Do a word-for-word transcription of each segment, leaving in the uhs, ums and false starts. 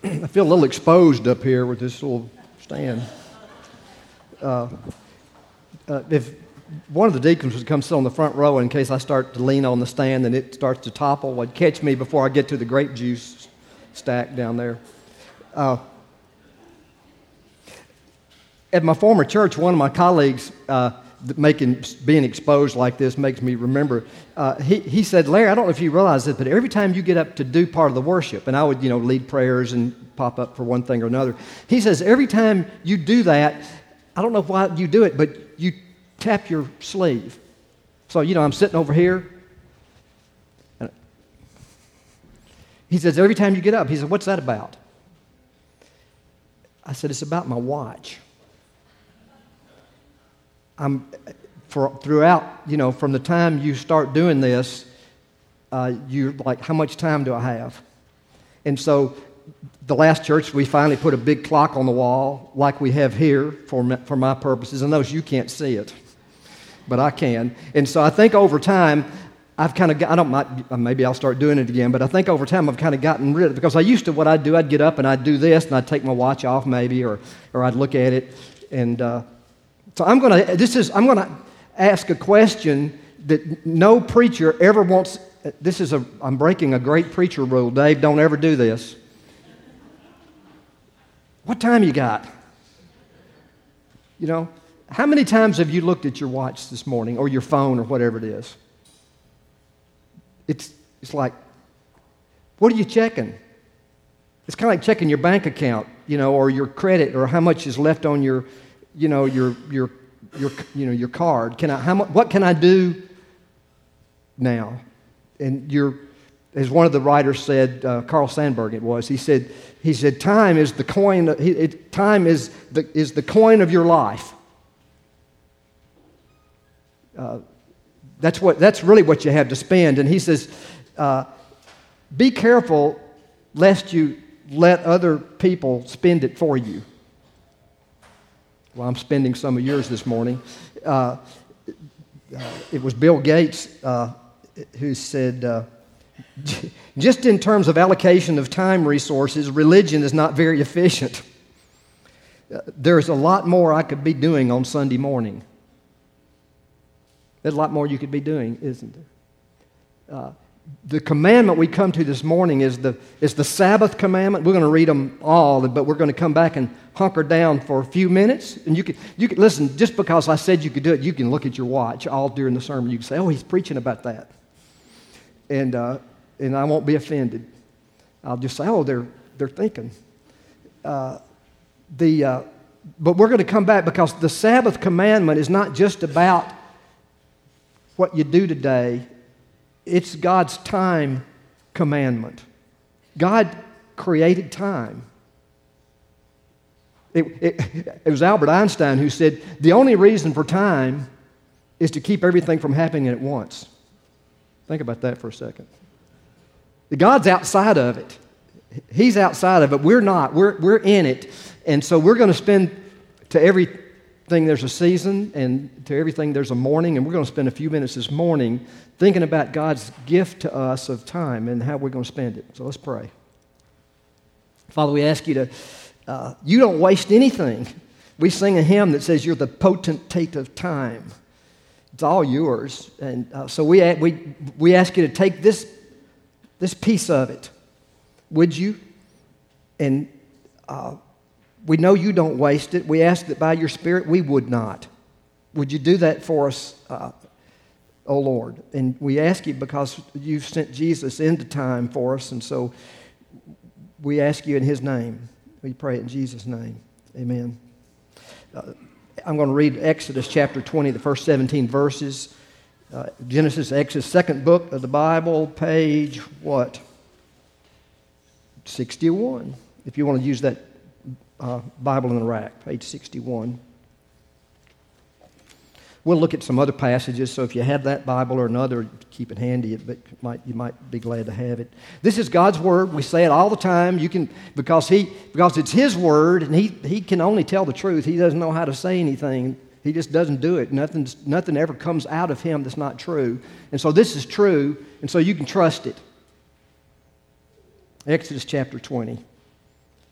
I feel a little exposed up here with this little stand. Uh, uh, if one of the deacons would come sit on the front row in case I start to lean on the stand and it starts to topple, would catch me before I get to the grape juice stack down there. Uh, at my former church, one of my colleagues, uh, making being exposed like this makes me remember. Uh, he he said, Larry, I don't know if you realize this, but every time you get up to do part of the worship, and I would you know lead prayers and pop up for one thing or another. He says every time you do that, I don't know why you do it, but you tap your sleeve. So you know I'm sitting over here. And he says every time you get up, he said, what's that about? I said, it's about my watch. I'm for throughout, you know, from the time you start doing this, uh, you're like, how much time do I have? And so, the last church, we finally put a big clock on the wall, like we have here for my, for my purposes. And those you can't see it, but I can. And so, I think over time, I've kind of got, I don't might, maybe I'll start doing it again, but I think over time I've kind of gotten rid of it because I used to what I'd do, I'd get up and I'd do this and I'd take my watch off maybe, or or I'd look at it and. Uh, So I'm going to this is I'm going to ask a question that no preacher ever wants. This is a I'm breaking a great preacher rule, Dave. Don't ever do this. What time you got? You know, how many times have you looked at your watch this morning or your phone or whatever it is? It's it's like, what are you checking? It's kind of like checking your bank account, you know, or your credit, or how much is left on your. You know your your your you know your card. Can I? How much? What can I do now? And you're, as one of the writers said, uh, Carl Sandburg. It was. He said. He said, time is the coin. He, it, time is the is the coin of your life. Uh, that's what. That's really what you have to spend. And he says, uh, be careful lest you let other people spend it for you. Well, I'm spending some of yours this morning. Uh, it was Bill Gates uh, who said, uh, just in terms of allocation of time resources, religion is not very efficient. Uh, there's a lot more I could be doing on Sunday morning. There's a lot more you could be doing, isn't there? Uh, the commandment we come to this morning is the is the Sabbath commandment. We're going to read them all, but we're going to come back and hunker down for a few minutes. And you can you can listen. Just because I said you could do it, you can look at your watch all during the sermon. You can say, "Oh, he's preaching about that," and uh, and I won't be offended. I'll just say, "Oh, they're they're thinking." Uh, the uh, but we're going to come back because the Sabbath commandment is not just about what you do today. It's God's time commandment. God created time. It, it, it was Albert Einstein who said, the only reason for time is to keep everything from happening at once. Think about that for a second. God's outside of it. He's outside of it. We're not. We're, we're in it. And so we're going to spend to everything there's a season, and to everything there's a morning, and we're going to spend a few minutes this morning thinking about God's gift to us of time and how we're going to spend it. So let's pray. Father, we ask you to, uh, you don't waste anything. We sing a hymn that says you're the potentate of time. It's all yours. And uh, so we, we, we ask you to take this, this piece of it, would you? And uh, we know you don't waste it. We ask that by your Spirit we would not. Would you do that for us, uh, oh Lord? And we ask you because you've sent Jesus into time for us, and so we ask you in his name. We pray in Jesus' name. Amen. Uh, I'm going to read Exodus chapter twenty, the first seventeen verses. Uh, Genesis, Exodus, second book of the Bible, page what? sixty-one. If you want to use that Uh, Bible in the rack, page sixty-one. We'll look at some other passages, so if you have that Bible or another, keep it handy, but you might, you might be glad to have it. This is God's Word. We say it all the time. You can because he because it's His Word, and He He can only tell the truth. He doesn't know how to say anything. He just doesn't do it. Nothing nothing ever comes out of Him that's not true. And so this is true, and so you can trust it. Exodus chapter twenty.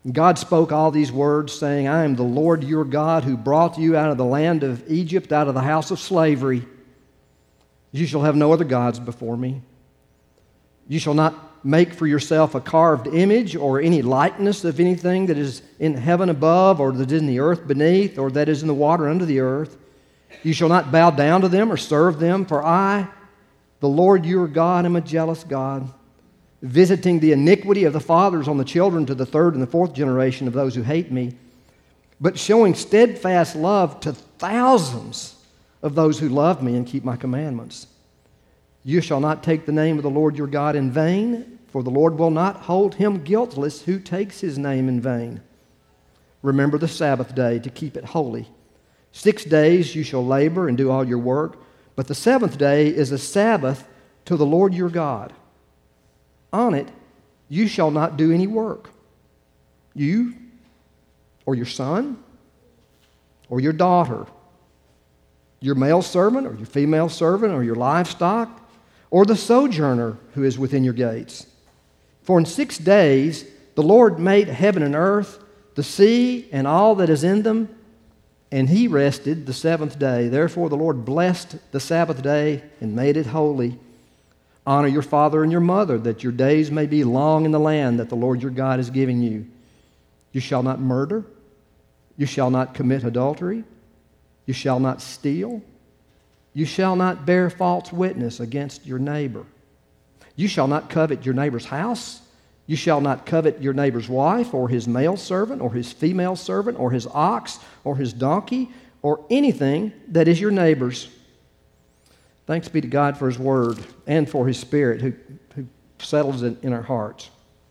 God spoke all these words, saying, I am the Lord your God who brought you out of the land of Egypt, out of the house of slavery. You shall have no other gods before me. You shall not make for yourself a carved image or any likeness of anything that is in heaven above or that is in the earth beneath or that is in the water under the earth. You shall not bow down to them or serve them, for I, the Lord your God, am a jealous God, visiting the iniquity of the fathers on the children to the third and the fourth generation of those who hate me, but showing steadfast love to thousands of those who love me and keep my commandments. You shall not take the name of the Lord your God in vain, for the Lord will not hold him guiltless who takes his name in vain. Remember the Sabbath day to keep it holy. Six days you shall labor and do all your work, but the seventh day is a Sabbath to the Lord your God. On it you shall not do any work, you or your son or your daughter, your male servant or your female servant or your livestock, or the sojourner who is within your gates. For in six days the Lord made heaven and earth, the sea, and all that is in them, and he rested the seventh day. Therefore the Lord blessed the Sabbath day and made it holy. Honor your father and your mother, that your days may be long in the land that the Lord your God is giving you. You shall not murder. You shall not commit adultery. You shall not steal. You shall not bear false witness against your neighbor. You shall not covet your neighbor's house. You shall not covet your neighbor's wife, or his male servant, or his female servant, or his ox, or his donkey, or anything that is your neighbor's. Thanks be to God for his word and for his Spirit who, who settles it in our hearts.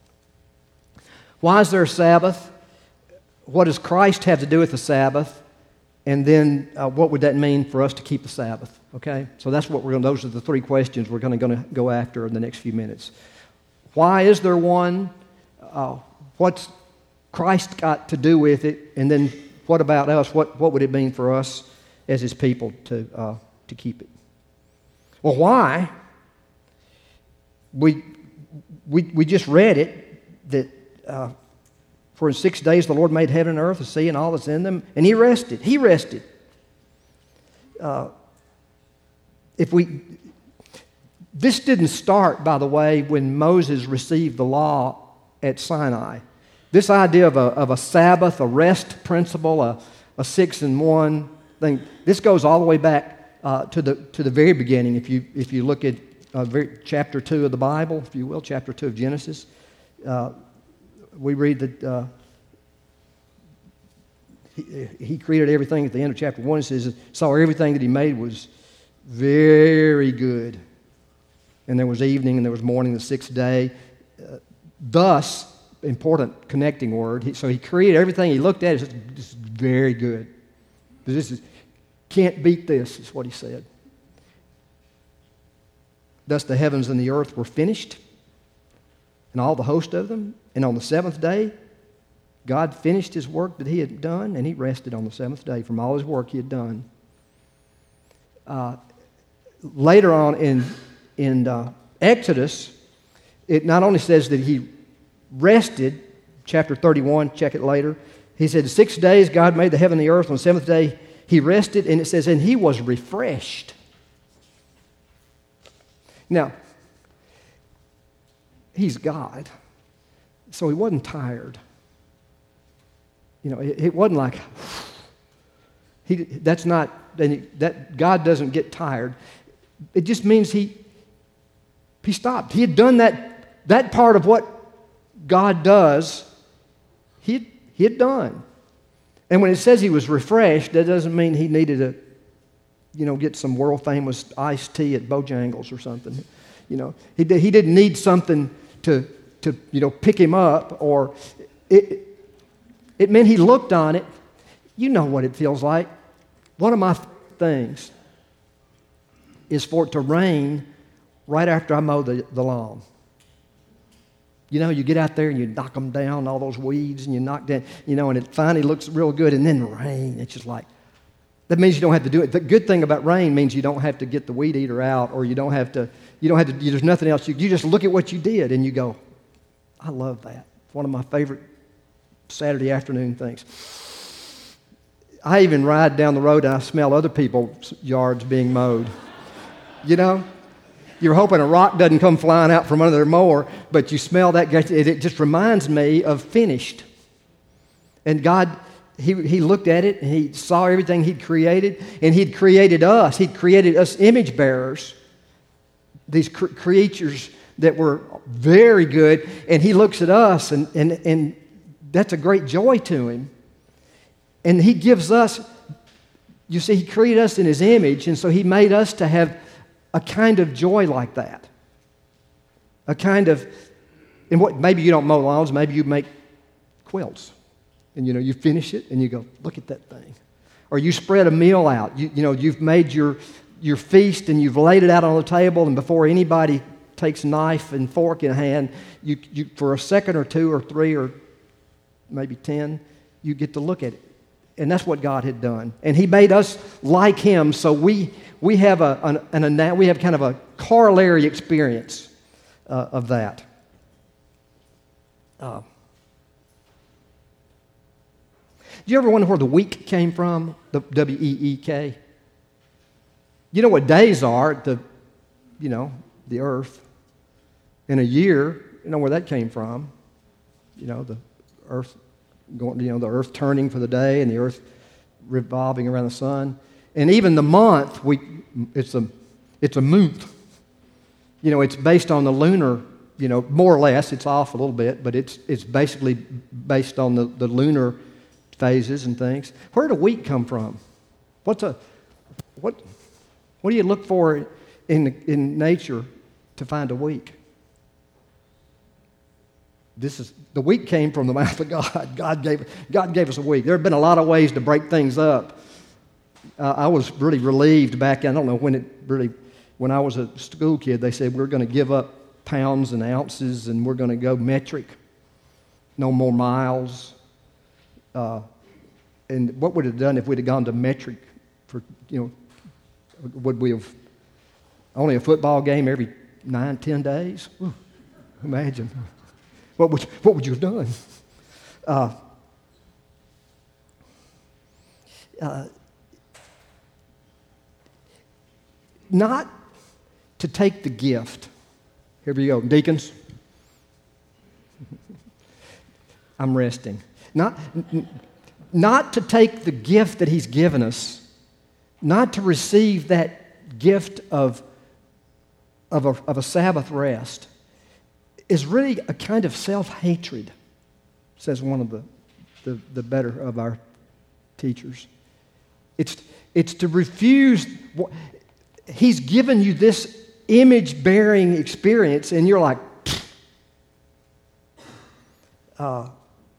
Why is there a Sabbath? What does Christ have to do with the Sabbath? And then uh, what would that mean for us to keep the Sabbath? Okay, so that's what we're going. Those are the three questions we're going to go after in the next few minutes. Why is there one? Uh, what's Christ got to do with it? And then what about us? What what would it mean for us as his people to uh, to keep it? Well, why? We we we just read it that. Uh, For in six days the Lord made heaven and earth, the sea, and all that's in them, and he rested. He rested. Uh, if we, this didn't start, by the way, when Moses received the law at Sinai. This idea of a, of a Sabbath, a rest principle, a, a six and one thing, this goes all the way back uh, to the to the very beginning. If you if you look at uh, very, chapter two of the Bible, if you will, chapter two of Genesis. Uh, We read that uh, he, he created everything at the end of chapter one. It says, saw everything that he made was very good. And there was evening and there was morning, the sixth day. Uh, thus, important connecting word. He, so he created everything. He looked at it and said, this is very good. This is, can't beat this, is what he said. Thus the heavens and the earth were finished, and all the host of them. And on the seventh day, God finished his work that he had done, and he rested on the seventh day from all his work he had done. Uh, later on in, in uh, Exodus, it not only says that he rested, chapter thirty-one, check it later. He said, six days God made the heaven and the earth. On the seventh day, he rested, and it says, and he was refreshed. Now, he's God. So he wasn't tired. You know, it, it wasn't like, he. That's not, that God doesn't get tired. It just means he, he stopped. He had done that, that part of what God does, he, he had done. And when it says he was refreshed, that doesn't mean he needed to, you know, get some world famous iced tea at Bojangles or something. You know, he, he didn't need something to, to, you know, pick him up, or it, it meant he looked on it. You know what it feels like. One of my things is for it to rain right after I mow the, the lawn. You know, you get out there and you knock them down, all those weeds, and you knock down, you know, and it finally looks real good, and then rain. It's just like, that means you don't have to do it. The good thing about rain means you don't have to get the weed eater out, or you don't have to, you don't have to, you, there's nothing else. You, you just look at what you did and you go, I love that. It's one of my favorite Saturday afternoon things. I even ride down the road and I smell other people's yards being mowed. You know? You're hoping a rock doesn't come flying out from under their mower, but you smell that. It just reminds me of finished. And God, he, he looked at it and He saw everything He'd created, and He'd created us. He'd created us image bearers, these cr- creatures that were very good, and He looks at us, and, and, and that's a great joy to Him. And He gives us, you see, He created us in His image, and so He made us to have a kind of joy like that. A kind of, and what, maybe you don't mow lawns, maybe you make quilts. And you know, you finish it and you go, look at that thing. Or you spread a meal out. You, you know, you've made your, your feast and you've laid it out on the table, and before anybody takes knife and fork in hand, you, you for a second or two or three or maybe ten, you get to look at it. And that's what God had done. And He made us like Him, so we we have a an, an, an we have kind of a corollary experience uh, of that. Uh, do you ever wonder where the week came from? The W E E K. You know what days are? The you know the earth. In a year, you know where that came from? You know the earth. Going, you know, the earth turning for the day and the earth revolving around the sun. And even the month, we it's a it's a month. You know, it's based on the lunar, you know, more or less. It's off a little bit, but it's it's basically based on the, the lunar phases and things. Where did a week come from? What's a what what do you look for in in nature to find a week? This is the week came from the mouth of God. God gave God gave us a week. There have been a lot of ways to break things up. Uh, I was really relieved back. I don't know when it really. When I was a school kid, they said we're going to give up pounds and ounces, and we're going to go metric. No more miles. Uh, and what would it have done if we'd have gone to metric for you know? Would we have only a football game every nine, ten days? Whew, imagine. What would, what would you have done? Uh, uh, not to take the gift. Here we go. Deacons, I'm resting. Not, not to take the gift that He's given us, not to receive that gift of, of, a, of a Sabbath rest, is really a kind of self-hatred, says one of the, the, the better of our teachers. It's, it's to refuse. He's given you this image-bearing experience, and you're like, uh,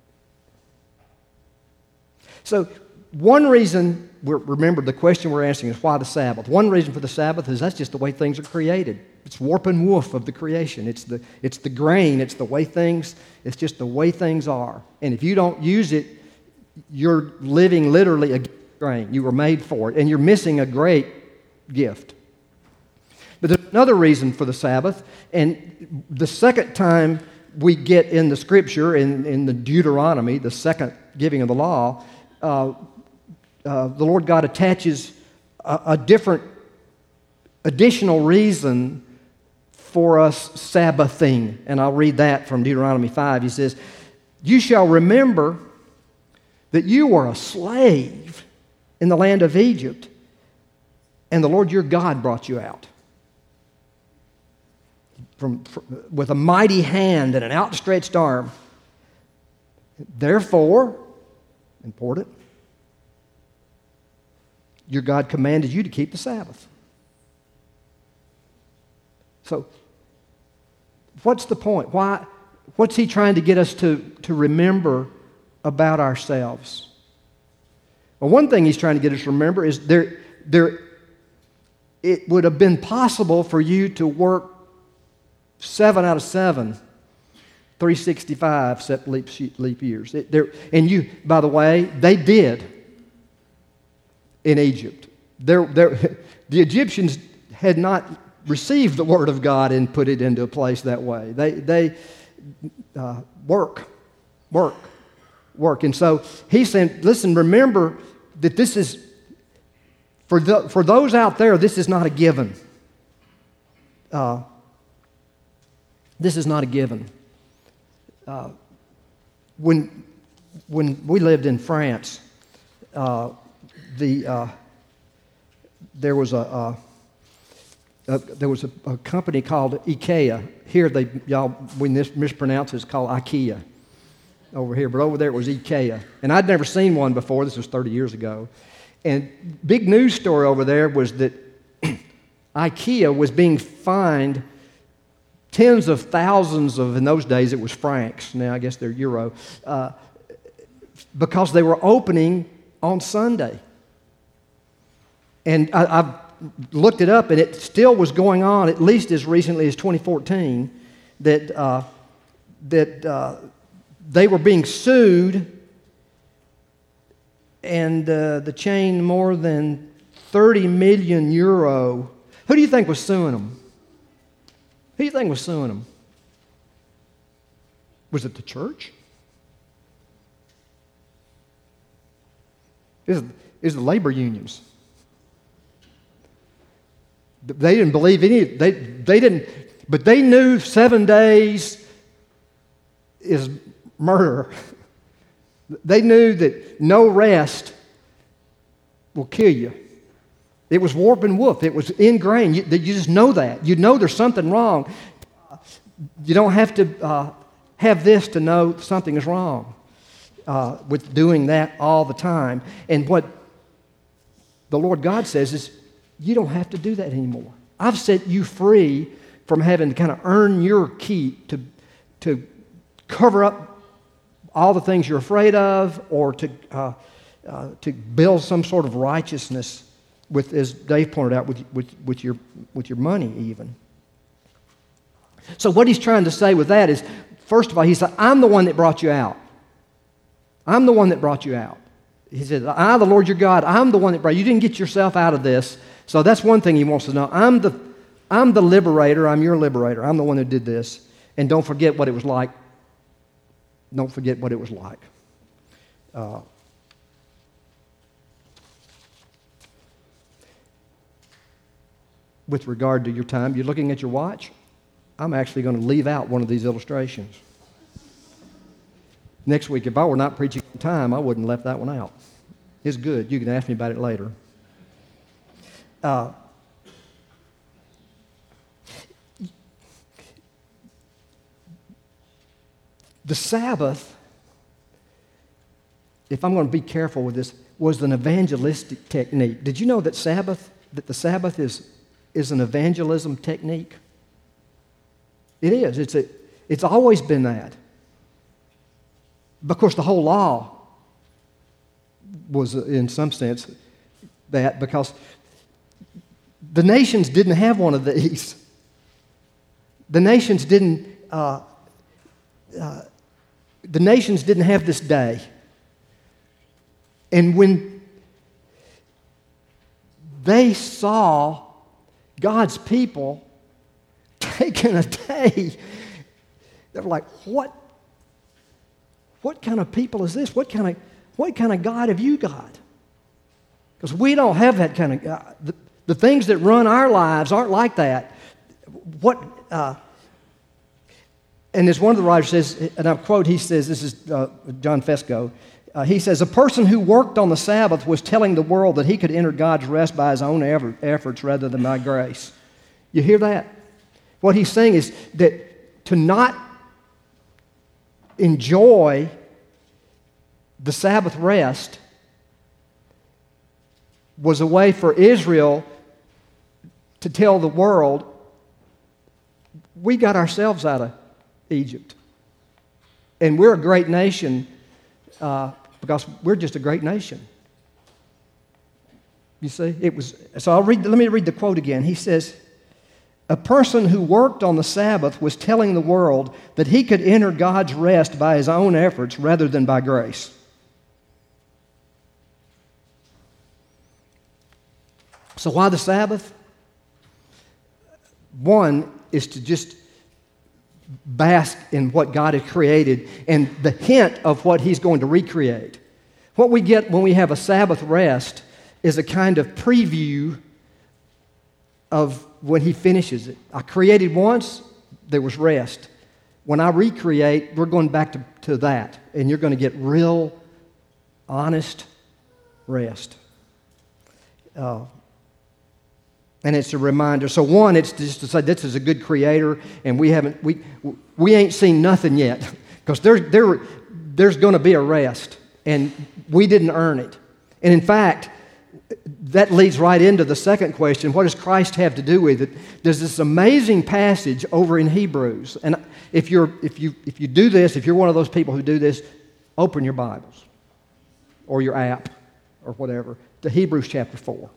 so one reason, we're, remember the question we're asking is why the Sabbath? One reason for the Sabbath is that's just the way things are created. It's warp and woof of the creation. It's the, it's the grain. It's the way things, it's just the way things are. And if you don't use it, you're living literally a grain. You were made for it, and you're missing a great gift. But there's another reason for the Sabbath, and the second time we get in the Scripture, in, in the Deuteronomy, the second giving of the law, uh, uh, the Lord God attaches a, a different, additional reason for us Sabbathing. And I'll read that from Deuteronomy five. He says, "You shall remember that you were a slave in the land of Egypt, and the Lord your God brought you out from, from with a mighty hand and an outstretched arm. Therefore," important, "your God commanded you to keep the Sabbath." So, what's the point? Why? What's He trying to get us to, to remember about ourselves? Well, one thing He's trying to get us to remember is there, there, it would have been possible for you to work seven out of seven, three hundred sixty-five except leap, leap years. It, there, and you, by the way, they did in Egypt. There, there, the Egyptians had not received the Word of God and put it into a place that way. They, they uh, work, work, work. And so he's saying, listen, remember that this is, for, the, for those out there, this is not a given. Uh, this is not a given. Uh, when, when we lived in France, uh, the, uh, there was a... Uh, Uh, there was a, a company called IKEA. Here, they y'all we mis- mispronounce it, it's called IKEA over here, but over there it was IKEA. And I'd never seen one before. This was thirty years ago. And big news story over there was that IKEA was being fined tens of thousands of, in those days it was francs, now I guess they're euro, uh, because they were opening on Sunday. And I, I've looked it up, and it still was going on, at least as recently as twenty fourteen, that uh, that uh, they were being sued, and uh, the chain more than thirty million euro. Who do you think was suing them? Who do you think was suing them? Was it the church? Is it the labor unions? They didn't believe any, they, they didn't, but they knew seven days is murder. They knew that no rest will kill you. It was warp and woof. It was ingrained. You, you just know that. You know there's something wrong. You don't have to uh, have this to know something is wrong uh, with doing that all the time. And what the Lord God says is, you don't have to do that anymore. I've set you free from having to kind of earn your keep to, to cover up all the things you're afraid of, or to, uh, uh, to build some sort of righteousness with, as Dave pointed out, with, with, with, your, with your money even. So what he's trying to say with that is, first of all, he said, I'm the one that brought you out. I'm the one that brought you out. He said, I, the Lord your God, I'm the one that brought you. You didn't get yourself out of this. So that's one thing he wants to know. I'm the, I'm the liberator. I'm your liberator. I'm the one who did this. And don't forget what it was like. Don't forget what it was like. Uh, with regard to your time, you're looking at your watch. I'm actually going to leave out one of these illustrations. Next week, if I were not preaching on time, I wouldn't have left that one out. It's good. You can ask me about it later. Uh, the Sabbath, if I'm going to be careful with this, was an evangelistic technique. Did you know that Sabbath, that the Sabbath is, is an evangelism technique? It is. It's, a, it's always been that. Of course, the whole law was, in some sense, that, because the nations didn't have one of these. The nations didn't. Uh, uh, the nations didn't have this day. And when they saw God's people taking a day, they were like, "What? What kind of people is this? What kind of what kind of God have you got?" Because we don't have that kind of God. The, the things that run our lives aren't like that. What? Uh, and as one of the writers says, and I quote, he says, this is uh, John Fesco, uh, he says, a person who worked on the Sabbath was telling the world that he could enter God's rest by his own efforts rather than by grace. You hear that? What he's saying is that to not enjoy the Sabbath rest was a way for Israel to tell the world, we got ourselves out of Egypt. And we're a great nation uh, because we're just a great nation. You see, it was, so I'll read, let me read the quote again. He says, a person who worked on the Sabbath was telling the world that he could enter God's rest by his own efforts rather than by grace. So why the Sabbath? One is to just bask in what God has created and the hint of what He's going to recreate. What we get when we have a Sabbath rest is a kind of preview of when He finishes it. I created once, there was rest. When I recreate, we're going back to, to that, and you're going to get real, honest rest. Uh, and it's a reminder. So one, it's just to say this is a good Creator, and we haven't we we ain't seen nothing yet, because there there there's going to be a rest, and we didn't earn it. And in fact, that leads right into the second question: what does Christ have to do with it? There's this amazing passage over in Hebrews, and if you're if you if you do this, if you're one of those people who do this, open your Bibles or your app or whatever to Hebrews chapter four.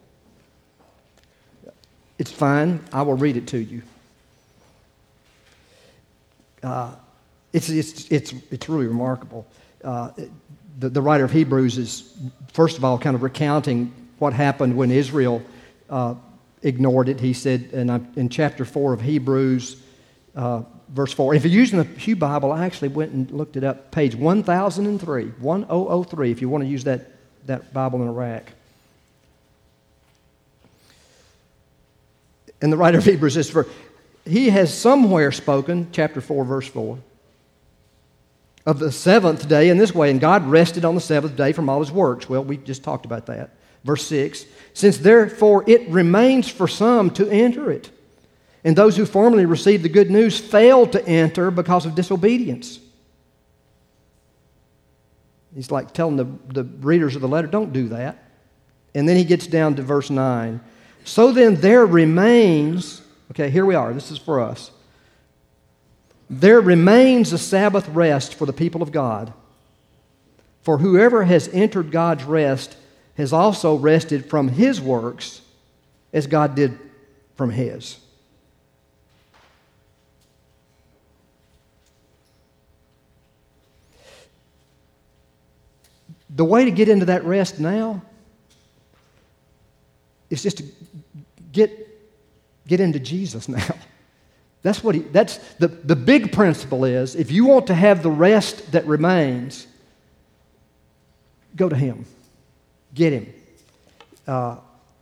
It's fine. I will read it to you. Uh, it's, it's, it's, it's really remarkable. Uh, the, the writer of Hebrews is, first of all, kind of recounting what happened when Israel uh, ignored it. He said in, in chapter four of Hebrews, uh, verse four. If you're using the Pew Bible, I actually went and looked it up. Page one thousand three, one thousand three, if you want to use that, that Bible in a rack. And the writer of Hebrews says, for he has somewhere spoken, chapter four, verse four, of the seventh day in this way, and God rested on the seventh day from all His works. Well, we just talked about that. Verse six, since therefore it remains for some to enter it, and those who formerly received the good news failed to enter because of disobedience. He's like telling the, the readers of the letter, don't do that. And then he gets down to verse nine. So then there remains, okay, here we are, this is for us. There remains a Sabbath rest for the people of God. For whoever has entered God's rest has also rested from His works as God did from His. The way to get into that rest now is just to get, get into Jesus now. That's what he, that's the, the big principle is, if you want to have the rest that remains, go to Him. Get Him. Uh,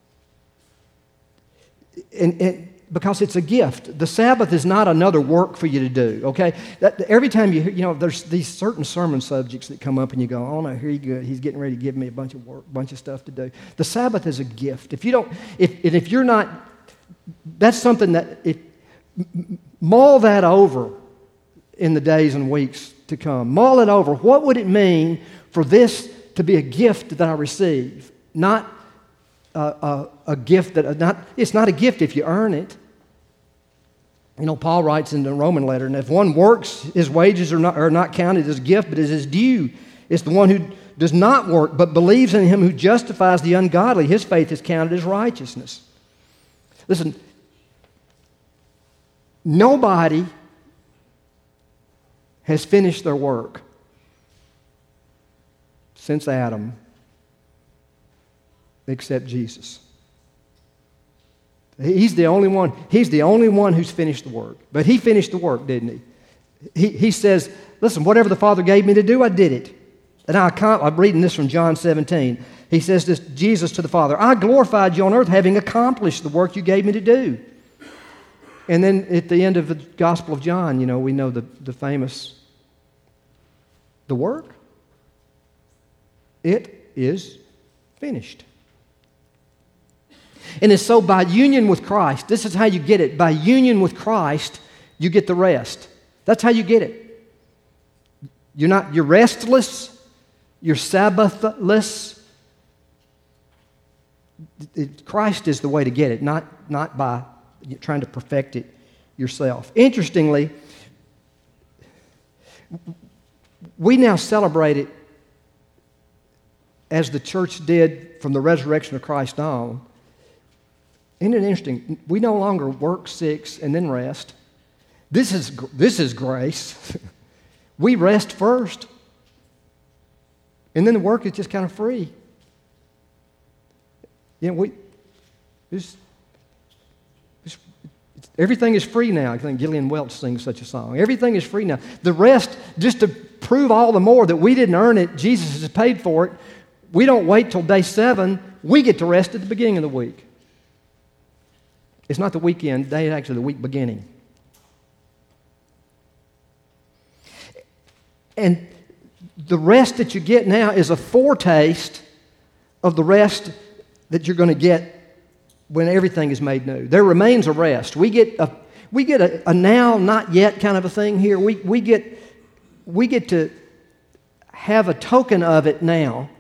and, and because it's a gift. The Sabbath is not another work for you to do, okay? That, every time you, you know, there's these certain sermon subjects that come up and you go, oh no, here you go. He's getting ready to give me a bunch of work, bunch of stuff to do. The Sabbath is a gift. If you don't, if, and if you're not, that's something that, if, mull that over in the days and weeks to come. Mull it over. What would it mean for this to be a gift that I receive? Not a, a, a gift that, not, it's not a gift if you earn it. You know, Paul writes in the Roman letter, and if one works, his wages are not, are not counted as a gift, but as his due. It's the one who does not work, but believes in Him who justifies the ungodly. His faith is counted as righteousness. Listen, nobody has finished their work since Adam except Jesus. He's the only one. He's the only one who's finished the work. But He finished the work, didn't He? He, he says, listen, whatever the Father gave me to do, I did it. And I, I'm reading this from John seventeen. He says this, Jesus to the Father, I glorified you on earth having accomplished the work you gave me to do. And then at the end of the Gospel of John, you know, we know the, the famous, the work, it is finished. And it's so by union with Christ, this is how you get it. By union with Christ, you get the rest. That's how you get it. You're not, you're restless, you're Sabbathless. It, Christ is the way to get it, not, not by trying to perfect it yourself. Interestingly, we now celebrate it as the church did from the resurrection of Christ on. Isn't it interesting? We no longer work six and then rest. This is, this is grace. We rest first. And then the work is just kind of free. You know, we, it's, it's, Everything is free now. I think Gillian Welch sings such a song. Everything is free now. The rest, just to prove all the more that we didn't earn it, Jesus has paid for it. We don't wait till day seven. We get to rest at the beginning of the week. It's not the weekend day, it's actually the week beginning. And the rest that you get now is a foretaste of the rest that you're going to get when everything is made new. There remains a rest. We get a we get a, a now, not yet kind of a thing here. We we get we get to have a token of it now,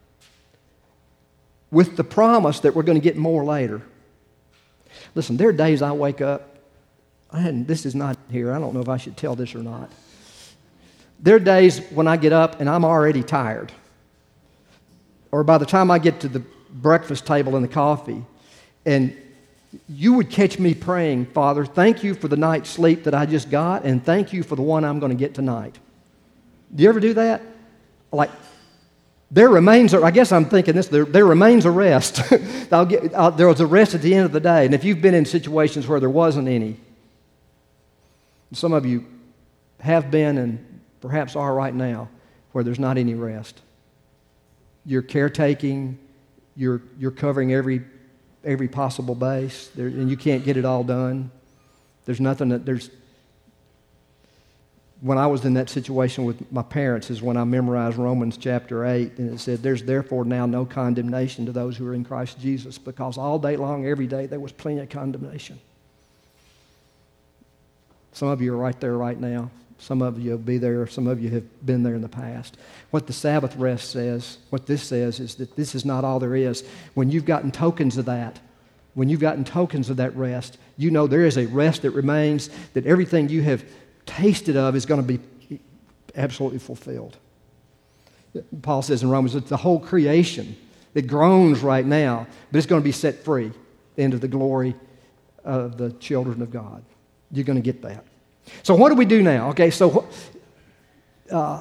with the promise that we're going to get more later. Listen, there are days I wake up. I hadn't, this is not here. I don't know if I should tell this or not. There are days when I get up and I'm already tired. Or by the time I get to the breakfast table and the coffee, and you would catch me praying, Father, thank you for the night's sleep that I just got, and thank you for the one I'm going to get tonight. Do you ever do that? Like, there remains, I guess I'm thinking this, there, there remains a rest. I'll get, I'll, there was a rest at the end of the day. And if you've been in situations where there wasn't any, some of you have been and perhaps are right now, where there's not any rest. You're caretaking, you're, you're covering every, every possible base, there, and you can't get it all done. There's nothing that, there's, when I was in that situation with my parents is when I memorized Romans chapter eight, and it said, there's therefore now no condemnation to those who are in Christ Jesus, because all day long, every day, there was plenty of condemnation. Some of you are right there right now. Some of you will be there. Some of you have been there in the past. What the Sabbath rest says, what this says, is that this is not all there is. When you've gotten tokens of that, when you've gotten tokens of that rest, you know there is a rest that remains, that everything you have tasted of is going to be absolutely fulfilled. Paul says in Romans, it's the whole creation that groans right now, but it's going to be set free into the glory of the children of God. You're going to get that. So what do we do now? Okay, so uh,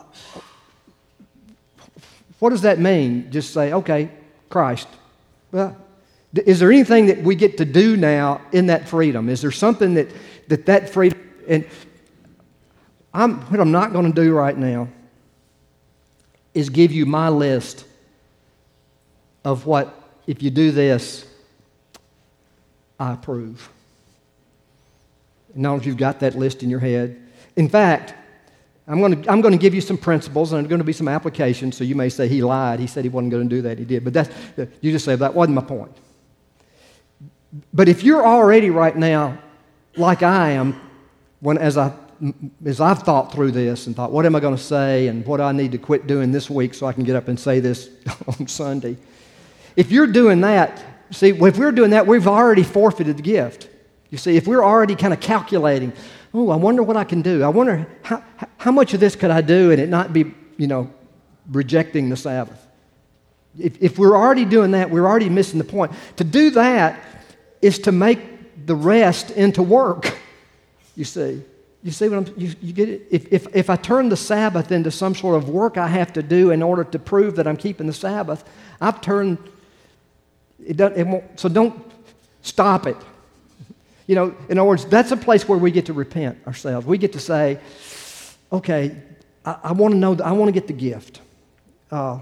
what does that mean? Just say, okay, Christ. Well, is there anything that we get to do now in that freedom? Is there something that that, that freedom... And I'm, what I'm not going to do right now is give you my list of what, if you do this, I approve. Now, if you've got that list in your head. In fact, I'm going to I'm going to give you some principles, and there's going to be some applications. So you may say he lied. He said he wasn't going to do that. He did. But that's, you just say that wasn't my point. But if you're already right now, like I am, when as I as I've thought through this and thought, what am I going to say, and what do I need to quit doing this week so I can get up and say this on Sunday? If you're doing that, see, if we're doing that, we've already forfeited the gift. You see, if we're already kind of calculating, oh, I wonder what I can do. I wonder how, how much of this could I do and it not be, you know, rejecting the Sabbath. If, if we're already doing that, we're already missing the point. To do that is to make the rest into work, you see. You see what I'm, you, you get it? If, if, if I turn the Sabbath into some sort of work I have to do in order to prove that I'm keeping the Sabbath, I've turned, it doesn't, it won't, so don't stop it. You know, in other words, that's a place where we get to repent ourselves. We get to say, okay, I, I want to know, I want to get the gift. Uh,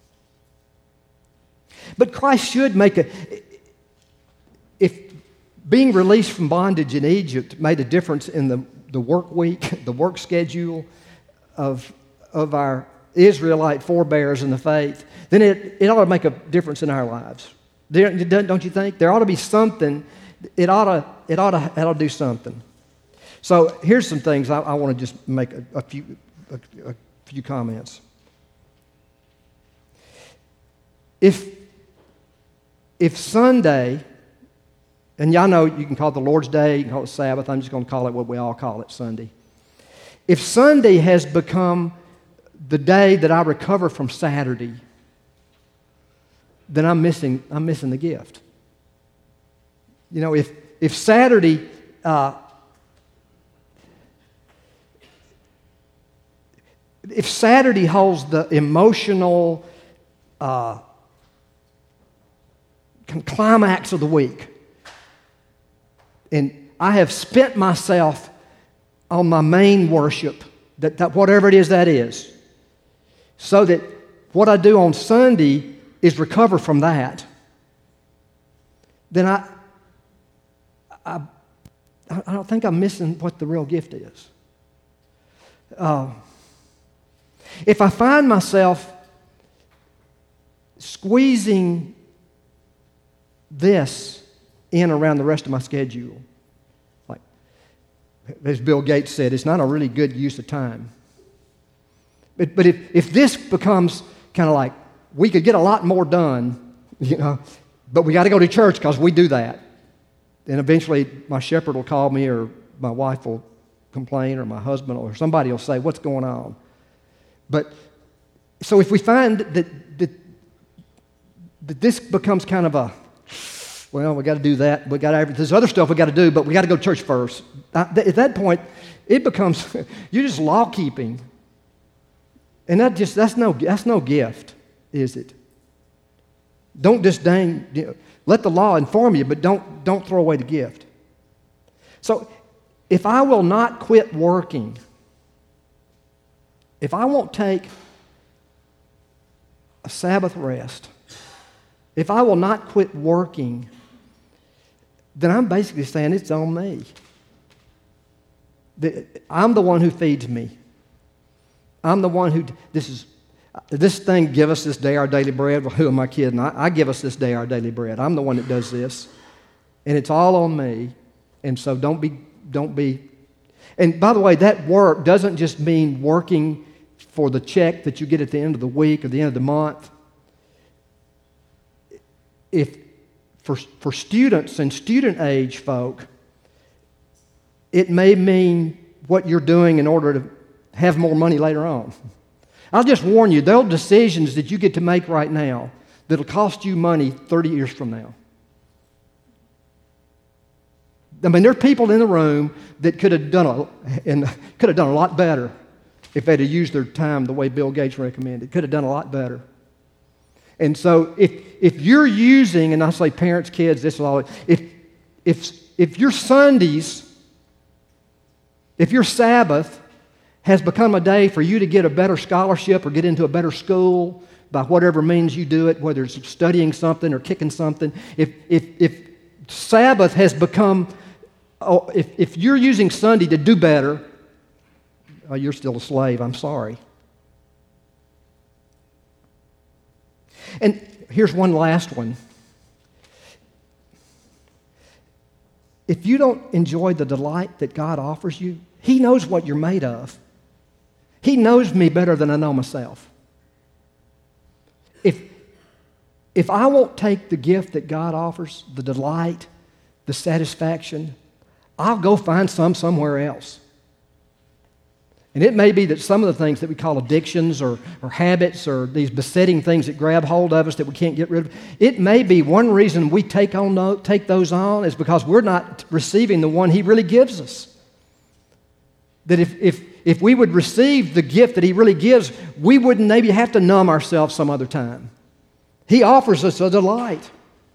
but Christ should make a, if being released from bondage in Egypt made a difference in the, the work week, the work schedule of, of our Israelite forebears in the faith, then it, it ought to make a difference in our lives. There, don't you think? There ought to be something. It ought to, it ought to, it ought to do something. So here's some things I, I want to just make a, a few, a, a few comments. If, if Sunday, and y'all know you can call it the Lord's Day, you can call it Sabbath. I'm just going to call it what we all call it, Sunday. If Sunday has become the day that I recover from Saturday, then I'm missing, I'm missing the gift. You know, if, if Saturday, uh, if Saturday holds the emotional uh, climax of the week, and I have spent myself on my main worship, that, that whatever it is that is, so that what I do on Sunday is recover from that, then I, I, I don't think I'm missing what the real gift is. Uh, if I find myself squeezing this in around the rest of my schedule, like as Bill Gates said, it's not a really good use of time. But, but if, if this becomes kind of like, we could get a lot more done, you know, but we got to go to church because we do that. Then eventually my shepherd will call me, or my wife will complain, or my husband, or somebody will say, what's going on? But so if we find that, that, that this becomes kind of a, well, we got to do that, we got to, there's other stuff we got to do, but we got to go to church first. At that point, it becomes, you're just law keeping. And that just, that's no, that's no gift, is it? Don't disdain, you know, let the law inform you, but don't, don't throw away the gift. So if I will not quit working, if I won't take a Sabbath rest, if I will not quit working, then I'm basically saying it's on me. I'm the one who feeds me. I'm the one who, this is, this thing, give us this day our daily bread. Well, who am I kidding? I, I give us this day our daily bread. I'm the one that does this. And it's all on me. And so don't be, don't be, and by the way, that work doesn't just mean working for the check that you get at the end of the week or the end of the month. If, for, for students and student age folk, it may mean what you're doing in order to have more money later on. I'll just warn you, there are decisions that you get to make right now that'll cost you money thirty years from now. I mean, there are people in the room that could have done a, and could have done a lot better if they'd have used their time the way Bill Gates recommended. Could have done a lot better. And so if if you're using, and I say parents, kids, this is all, if if if your Sundays, if your Sabbath has become a day for you to get a better scholarship or get into a better school by whatever means you do it, whether it's studying something or kicking something, if if if Sabbath has become, oh, if, if you're using Sunday to do better, oh, you're still a slave, I'm sorry. And here's one last one. If you don't enjoy the delight that God offers you, He knows what you're made of. He knows me better than I know myself. If, if I won't take the gift that God offers, the delight, the satisfaction, I'll go find some somewhere else. And it may be that some of the things that we call addictions or, or habits or these besetting things that grab hold of us that we can't get rid of, it may be one reason we take, on, take those on is because we're not receiving the one He really gives us. That if, if, if we would receive the gift that He really gives, we wouldn't maybe have to numb ourselves some other time. He offers us a delight.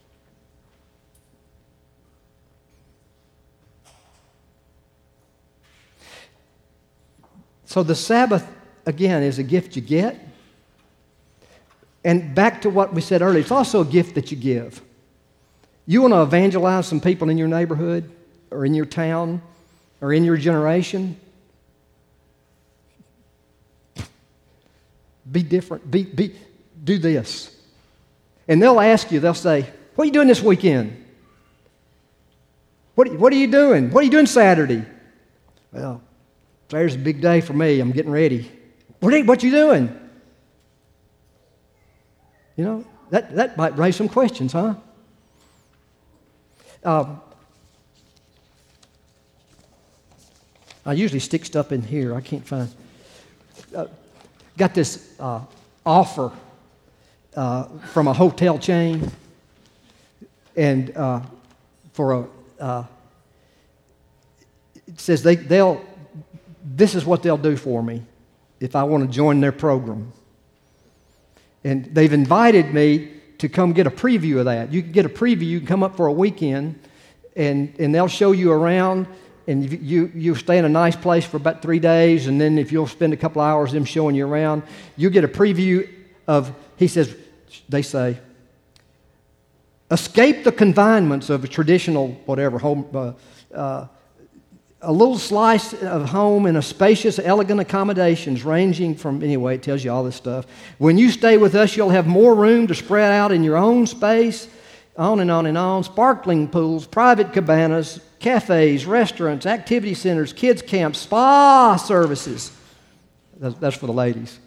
So the Sabbath, again, is a gift you get. And back to what we said earlier, it's also a gift that you give. You want to evangelize some people in your neighborhood or in your town or in your generation? Be different. Be, be, do this. And they'll ask you, they'll say, what are you doing this weekend? What, what are you doing? What are you doing Saturday? Well, Saturday's a big day for me. I'm getting ready. What are you, what you doing? You know, that, that might raise some questions, huh? Um, I usually stick stuff in here. I can't find. Uh, got this uh, offer uh, from a hotel chain, and uh, for a uh, it says they they'll. This is what they'll do for me if I want to join their program. And they've invited me to come get a preview of that. You can get a preview. You can come up for a weekend and, and they'll show you around, and you, you, you stay in a nice place for about three days, and then if you'll spend a couple hours them showing you around, you get a preview of, he says, they say, escape the confinements of a traditional whatever, home, uh, uh, a little slice of home in a spacious, elegant accommodations ranging from, anyway, it tells you all this stuff. When you stay with us, you'll have more room to spread out in your own space, on and on and on. Sparkling pools, private cabanas, cafes, restaurants, activity centers, kids camps, spa services. That's, that's for the ladies.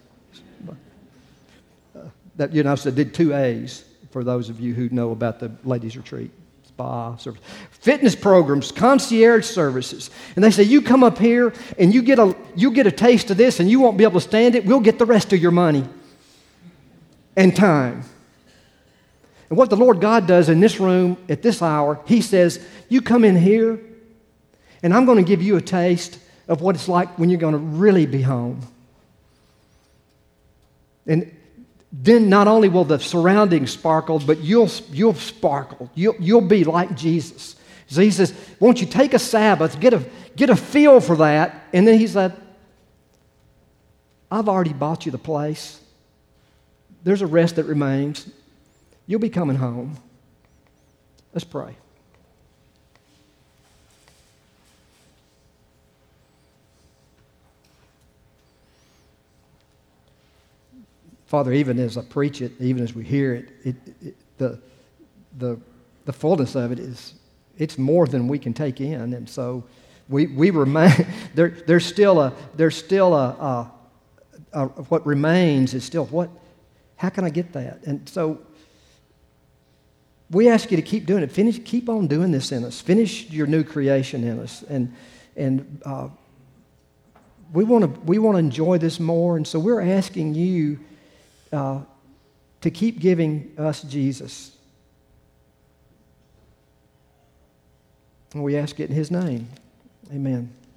Uh, that, you know, I did two A's for those of you who know about the ladies' retreat. Spa service, fitness programs, concierge services. And they say, you come up here and you get a you get a taste of this and you won't be able to stand it. We'll get the rest of your money and time. And what the Lord God does in this room at this hour, He says, you come in here and I'm going to give you a taste of what it's like when you're going to really be home. And then not only will the surroundings sparkle, but you'll, you'll sparkle. You'll, you'll be like Jesus. So he says, won't you take a Sabbath, get a, get a feel for that, and then he said, I've already bought you the place. There's a rest that remains. You'll be coming home. Let's pray. Father, even as I preach it, even as we hear it, it, it the, the, the fullness of it is, it's more than we can take in. And so we, we remain, there, there's still a, there's still a, a, a, what remains is still what, how can I get that? And so we ask you to keep doing it. Finish, keep on doing this in us. Finish your new creation in us. And, and uh, we want to, we want to enjoy this more. And so we're asking you Uh, to keep giving us Jesus. And we ask it in His name. Amen.